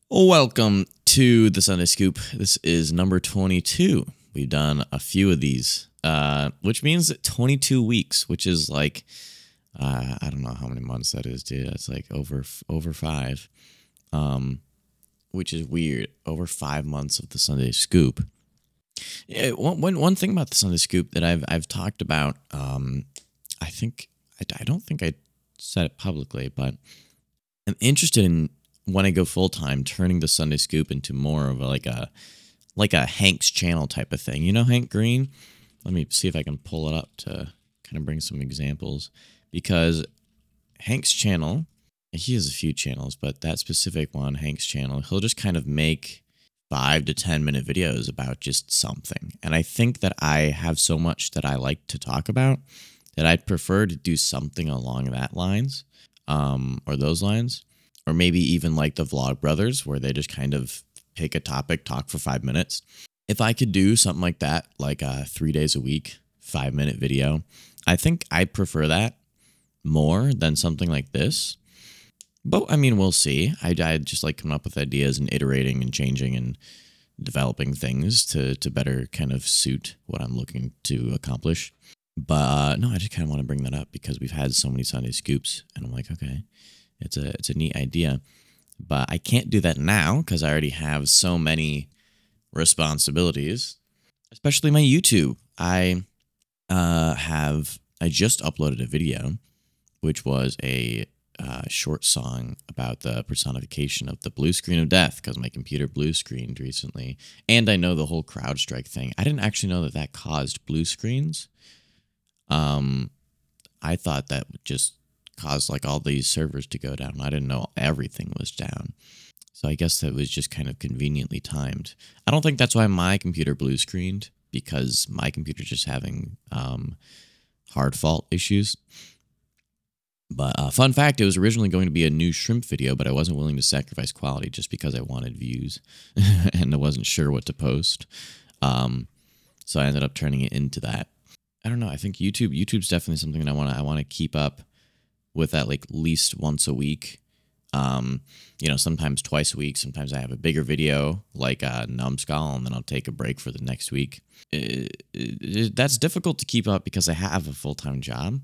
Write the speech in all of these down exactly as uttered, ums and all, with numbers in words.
Welcome to the Sunday Scoop. This is number twenty-two. We've done a few of these, uh, which means twenty-two weeks, which is like, uh, I don't know how many months that is, dude. It's like over over five, um, which is weird. Over five months of the Sunday Scoop. Yeah, one, one, one thing about the Sunday Scoop that I've I've talked about, um, I think, I, I don't think I said it publicly, but I'm interested in, when I go full time, turning the Sunday Scoop into more of a, like a like a Hank's channel type of thing. You know Hank Green? Let me see if I can pull it up to kind of bring some examples, because Hank's channel, he has a few channels, but that specific one, Hank's channel, he'll just kind of make five to ten minute videos about just something. And I think that I have so much that I like to talk about that I'd prefer to do something along that lines, um, or those lines. Or maybe even like the Vlog Brothers, where they just kind of pick a topic, talk for five minutes. If I could do something like that, like uh, three days a week, five minute video, I think I'd prefer that more than something like this. But I mean, we'll see. I I just like coming up with ideas and iterating and changing and developing things to to better kind of suit what I'm looking to accomplish. But uh, no, I just kind of want to bring that up because we've had so many Sunday Scoops, and I'm like, okay. It's a it's a neat idea, but I can't do that now because I already have so many responsibilities, especially my YouTube. I uh, have I just uploaded a video, which was a uh, short song about the personification of the blue screen of death, because my computer blue screened recently, and I know the whole CrowdStrike thing. I didn't actually know that that caused blue screens. Um, I thought that would just caused like all these servers to go down. I didn't know everything was down. So I guess that was just kind of conveniently timed. I don't think that's why my computer blue screened, because my computer's just having um, hard fault issues. But uh, fun fact, it was originally going to be a new shrimp video, but I wasn't willing to sacrifice quality just because I wanted views and I wasn't sure what to post. Um, so I ended up turning it into that. I don't know. I think YouTube YouTube's definitely something that I want to I want to keep up with, at like least once a week. Um, you know, sometimes twice a week. Sometimes I have a bigger video like a uh, Numbskull, and then I'll take a break for the next week. It, it, it, that's difficult to keep up because I have a full-time job.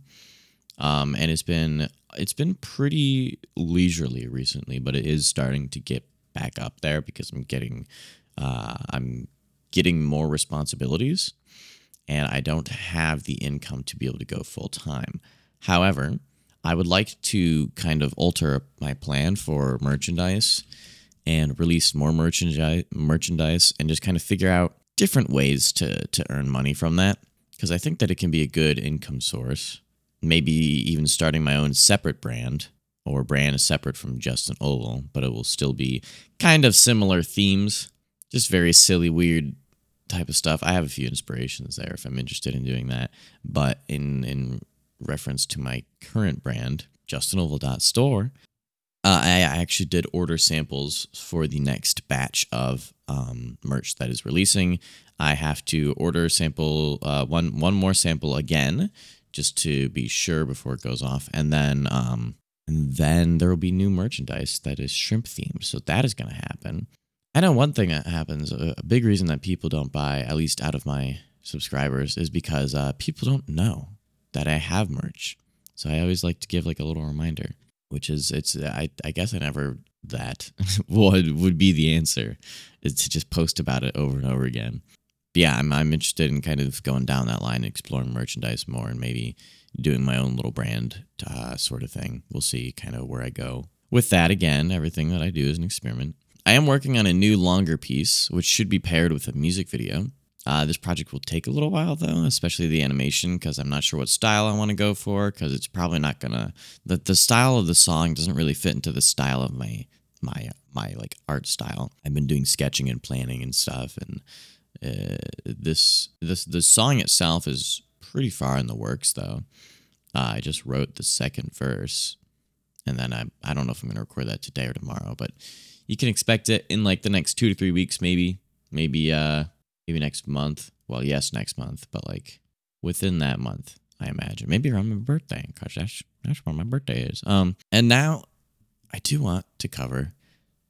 Um, and it's been it's been pretty leisurely recently, but it is starting to get back up there because I'm getting uh, I'm getting more responsibilities, and I don't have the income to be able to go full-time. However, I would like to kind of alter my plan for merchandise and release more merchandise, merchandise, and just kind of figure out different ways to, to earn money from that, because I think that it can be a good income source. Maybe even starting my own separate brand, or brand separate from Justin Oval, but it will still be kind of similar themes, just very silly, weird type of stuff. I have a few inspirations there if I'm interested in doing that, but in in reference to my current brand, justin oval dot store, uh, I actually did order samples for the next batch of um, merch that is releasing. I have to order sample uh, one one more sample again, just to be sure before it goes off, and then um, and then there will be new merchandise that is shrimp themed. So that is going to happen. I know one thing that happens. A, a big reason that people don't buy, at least out of my subscribers, is because uh, people don't know that I have merch. So I always like to give like a little reminder, which is, it's, I, I guess I never, that would, would be the answer, is to just post about it over and over again. But yeah, I'm, I'm interested in kind of going down that line, exploring merchandise more, and maybe doing my own little brand uh, sort of thing. We'll see kind of where I go with that. Again, everything that I do is an experiment. I am working on a new longer piece, which should be paired with a music video. Uh, this project will take a little while, though, especially the animation, because I'm not sure what style I want to go for, because it's probably not going to... The, the style of the song doesn't really fit into the style of my, my, my like, art style. I've been doing sketching and planning and stuff, and uh, this, this the song itself is pretty far in the works, though. Uh, I just wrote the second verse, and then I, I don't know if I'm going to record that today or tomorrow, but you can expect it in, like, the next two to three weeks, maybe. Maybe, uh... Maybe next month. Well, yes, next month, but like within that month, I imagine. Maybe around my birthday, because that's, that's when my birthday is. Um, and now I do want to cover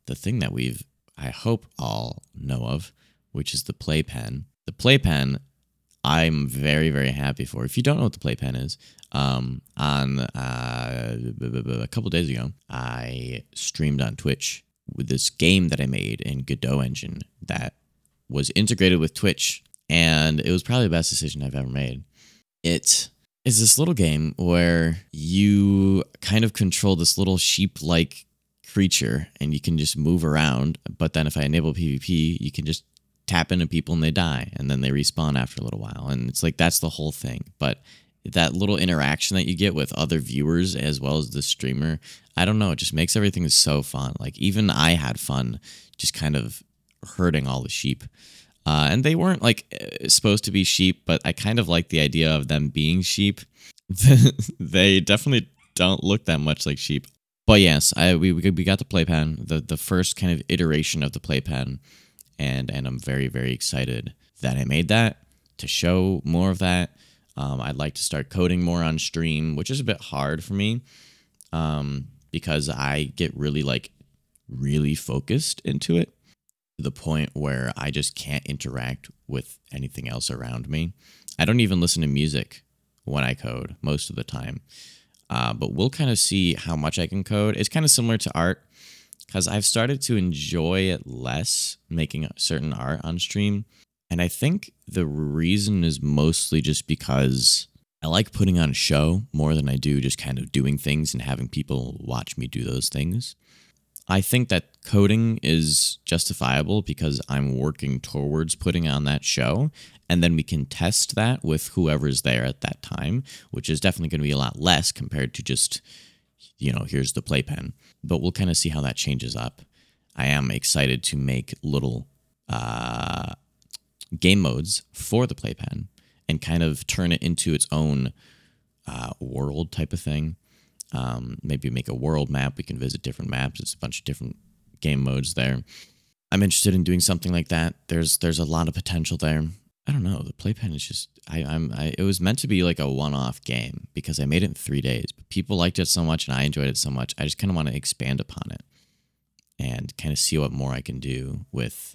the thing that we've, I hope, all know of, which is the playpen. The playpen, I'm very, very happy for. If you don't know what the playpen is, um, on uh, a couple days ago, I streamed on Twitch with this game that I made in Godot Engine that was integrated with Twitch, and it was probably the best decision I've ever made. It is this little game where you kind of control this little sheep-like creature, and you can just move around. But then if I enable PvP, you can just tap into people and they die, and then they respawn after a little while. And it's like, that's the whole thing. But that little interaction that you get with other viewers as well as the streamer, I don't know, it just makes everything so fun. Like, even I had fun just kind of herding all the sheep. Uh, and they weren't like supposed to be sheep, but I kind of like the idea of them being sheep. They definitely don't look that much like sheep. But yes, I we we got the playpen, the the first kind of iteration of the playpen, and and I'm very, very excited that I made that, to show more of that. Um, I'd like to start coding more on stream, which is a bit hard for me, um, because I get really like really focused into it, to the point where I just can't interact with anything else around me. I don't even listen to music when I code most of the time. Uh, but we'll kind of see how much I can code. It's kind of similar to art, because I've started to enjoy it less, making certain art on stream. And I think the reason is mostly just because I like putting on a show more than I do just kind of doing things and having people watch me do those things. I think that coding is justifiable because I'm working towards putting on that show, and then we can test that with whoever's there at that time, which is definitely going to be a lot less compared to just, you know, here's the playpen. But we'll kind of see how that changes up. I am excited to make little uh, game modes for the playpen and kind of turn it into its own uh, world type of thing. Um, maybe make a world map. We can visit different maps. It's a bunch of different game modes there. I'm interested in doing something like that. There's there's a lot of potential there. I don't know. The playpen is just I, I'm I, it was meant to be like a one-off game because I made it in three days. But people liked it so much and I enjoyed it so much. I just kind of want to expand upon it and kind of see what more I can do with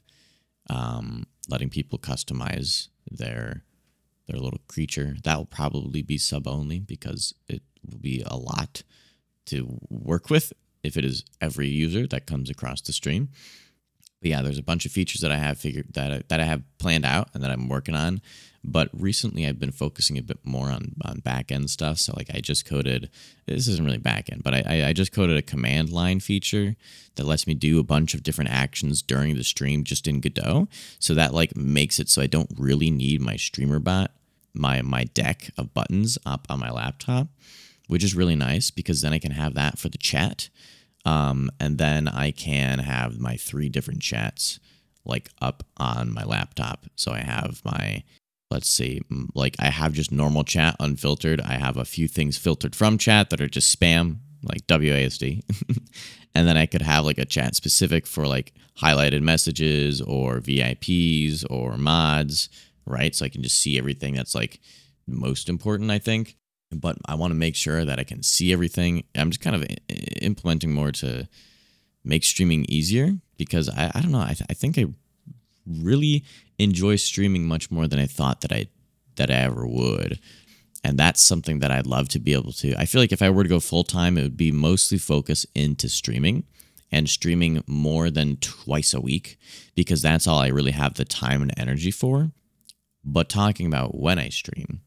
um, letting people customize their their little creature. That will probably be sub only because it will be a lot to work with if it is every user that comes across the stream. But yeah, there's a bunch of features that I have figured that I, that I have planned out and that I'm working on. But recently, I've been focusing a bit more on on back end stuff. So like, I just coded. This isn't really back end, but I I just coded a command line feature that lets me do a bunch of different actions during the stream just in Godot. So that like makes it so I don't really need my streamer bot, my my deck of buttons up on my laptop, which is really nice because then I can have that for the chat. Um, and then I can have my three different chats like up on my laptop. So I have my, let's see, like I have just normal chat unfiltered. I have a few things filtered from chat that are just spam, like W A S D. And then I could have like a chat specific for like highlighted messages or V I Ps or mods, right? So I can just see everything that's like most important, I think. But I want to make sure that I can see everything. I'm just kind of implementing more to make streaming easier because I, I don't know. I, th- I think I really enjoy streaming much more than I thought that I that I ever would. And that's something that I'd love to be able to. I feel like if I were to go full time, it would be mostly focused into streaming and streaming more than twice a week because that's all I really have the time and energy for. But talking about when I stream,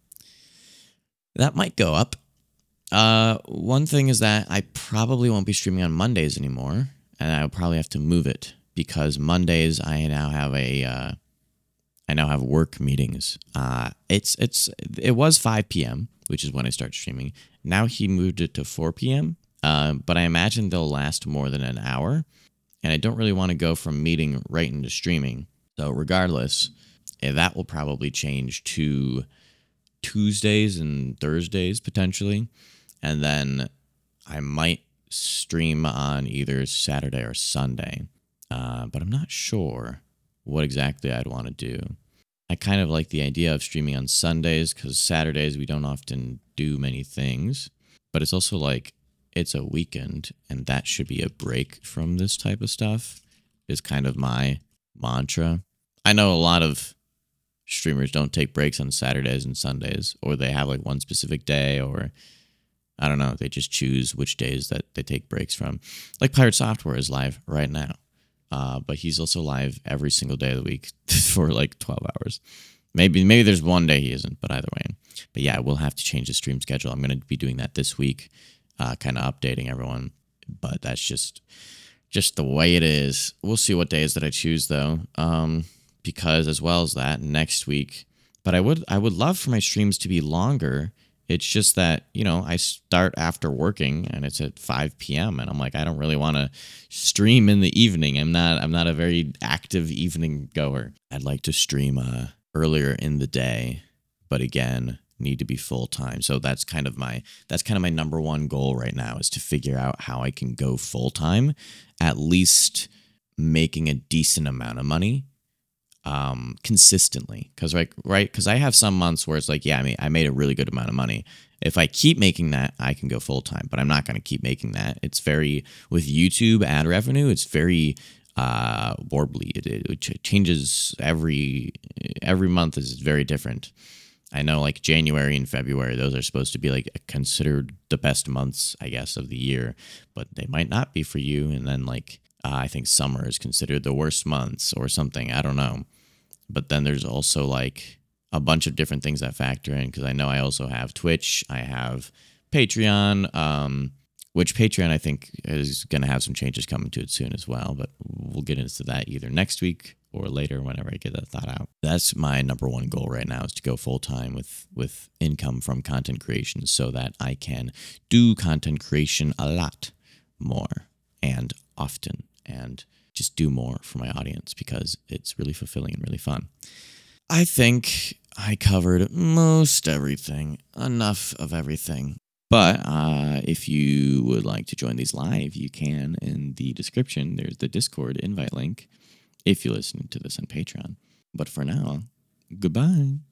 that might go up. Uh, one thing is that I probably won't be streaming on Mondays anymore, and I'll probably have to move it because Mondays I now have a uh, I now have work meetings. Uh, it's it's it was five p.m., which is when I start streaming. Now he moved it to four p.m., uh, but I imagine they'll last more than an hour, and I don't really want to go from meeting right into streaming. So regardless, eh, that will probably change to Tuesdays and Thursdays potentially, and then I might stream on either Saturday or Sunday, uh, but I'm not sure what exactly I'd want to do. I kind of like the idea of streaming on Sundays because Saturdays we don't often do many things, but it's also like it's a weekend and that should be a break from this type of stuff is kind of my mantra. I know a lot of streamers don't take breaks on Saturdays and Sundays, or they have like one specific day, or I don't know, they just choose which days that they take breaks from. Like Pirate Software is live right now, uh, but he's also live every single day of the week for like twelve hours. Maybe maybe there's one day he isn't, but either way. But yeah, we'll have to change the stream schedule. I'm going to be doing that this week, uh, kind of updating everyone. But that's just just the way it is. We'll see what days that I choose though, um, because as well as that next week. But I would I would love for my streams to be longer. It's just that, you know, I start after working and it's at five p.m. and I'm like, I don't really want to stream in the evening. I'm not I'm not a very active evening goer. I'd like to stream uh, earlier in the day, but again, need to be full time. So that's kind of my that's kind of my number one goal right now is to figure out how I can go full time, at least making a decent amount of money um consistently, because like right because I have some months where it's like, yeah, I mean I made a really good amount of money. If I keep making that, I can go full time, but I'm not going to keep making that. It's very, with YouTube ad revenue, it's very uh warbly. It, it, it changes every every month is very different. I know like January and February, those are supposed to be like considered the best months, I guess, of the year, but they might not be for you. And then like uh, I think summer is considered the worst months or something. I don't know. But then there's also like a bunch of different things that factor in, because I know I also have Twitch, I have Patreon, um, which Patreon I think is going to have some changes coming to it soon as well. But we'll get into that either next week or later whenever I get that thought out. That's my number one goal right now, is to go full time with with income from content creation so that I can do content creation a lot more and often and just do more for my audience, because it's really fulfilling and really fun. I think I covered most everything, enough of everything. But uh, if you would like to join these live, you can. In the description, there's the Discord invite link if you listen to this on Patreon. But for now, goodbye.